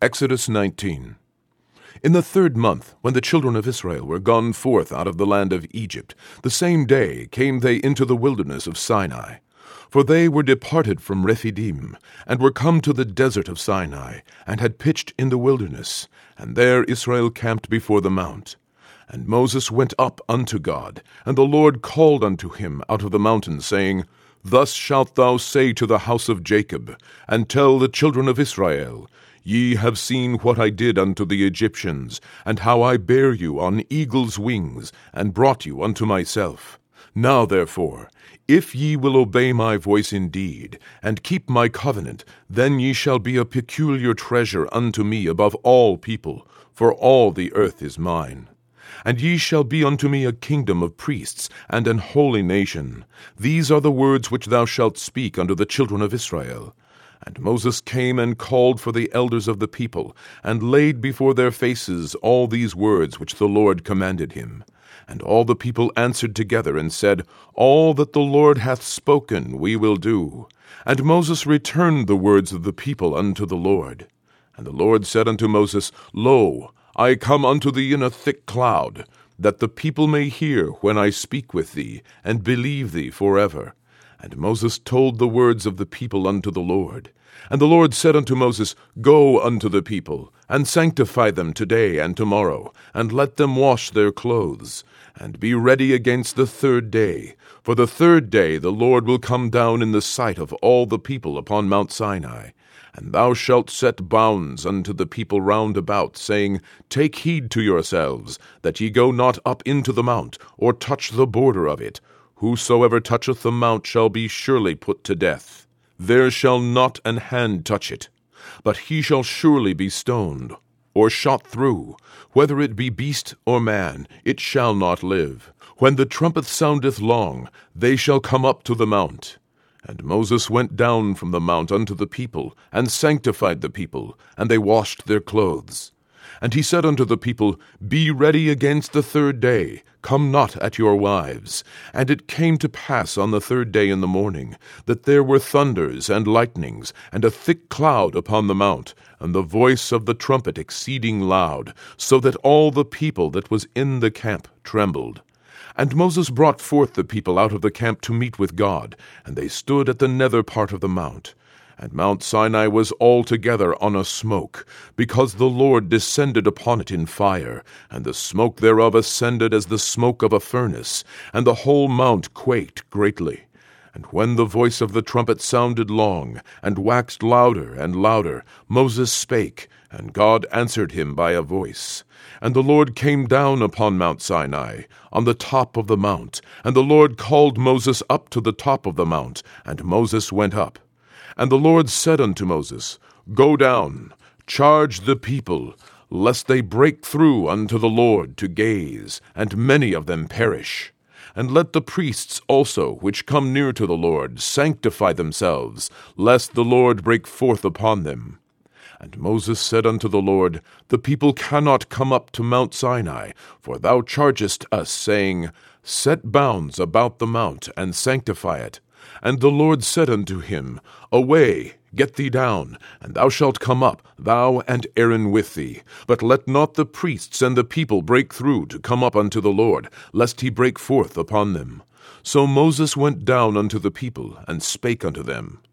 Exodus 19. In the 3rd month, when the children of Israel were gone forth out of the land of Egypt, the same day came they into the wilderness of Sinai. For they were departed from Rephidim, and were come to the desert of Sinai, and had pitched in the wilderness, and there Israel camped before the mount. And Moses went up unto God, and the Lord called unto him out of the mountain, saying, Thus shalt thou say to the house of Jacob, and tell the children of Israel, Ye have seen what I did unto the Egyptians, and how I bare you on eagle's wings, and brought you unto myself. Now therefore, if ye will obey my voice indeed, and keep my covenant, then ye shall be a peculiar treasure unto me above all people, for all the earth is mine. And ye shall be unto me a kingdom of priests, and an holy nation. These are the words which thou shalt speak unto the children of Israel. And Moses came and called for the elders of the people, and laid before their faces all these words which the Lord commanded him. And all the people answered together, and said, All that the Lord hath spoken we will do. And Moses returned the words of the people unto the Lord. And the Lord said unto Moses, Lo, I come unto thee in a thick cloud, that the people may hear when I speak with thee, and believe thee forever. And Moses told the words of the people unto the Lord. And the Lord said unto Moses, Go unto the people, and sanctify them today and tomorrow, and let them wash their clothes, and be ready against the 3rd day. For the 3rd day the Lord will come down in the sight of all the people upon Mount Sinai. And thou shalt set bounds unto the people round about, saying, Take heed to yourselves, that ye go not up into the mount, or touch the border of it. Whosoever toucheth the mount shall be surely put to death. There shall not an hand touch it, but he shall surely be stoned, or shot through. Whether it be beast or man, it shall not live. When the trumpet soundeth long, they shall come up to the mount. And Moses went down from the mount unto the people, and sanctified the people, and they washed their clothes. And he said unto the people, Be ready against the 3rd day, come not at your wives. And it came to pass on the 3rd day in the morning, that there were thunders and lightnings, and a thick cloud upon the mount, and the voice of the trumpet exceeding loud, so that all the people that was in the camp trembled. And Moses brought forth the people out of the camp to meet with God, and they stood at the nether part of the mount. And Mount Sinai was altogether on a smoke, because the Lord descended upon it in fire, and the smoke thereof ascended as the smoke of a furnace, and the whole mount quaked greatly. And when the voice of the trumpet sounded long, and waxed louder and louder, Moses spake, and God answered him by a voice. And the Lord came down upon Mount Sinai, on the top of the mount, and the Lord called Moses up to the top of the mount, and Moses went up. And the Lord said unto Moses, Go down, charge the people, lest they break through unto the Lord to gaze, and many of them perish. And let the priests also, which come near to the Lord, sanctify themselves, lest the Lord break forth upon them. And Moses said unto the Lord, The people cannot come up to Mount Sinai, for thou chargest us, saying, Set bounds about the mount, and sanctify it. And the Lord said unto him, Away, get thee down, and thou shalt come up, thou and Aaron with thee. But let not the priests and the people break through to come up unto the Lord, lest he break forth upon them. So Moses went down unto the people, and spake unto them.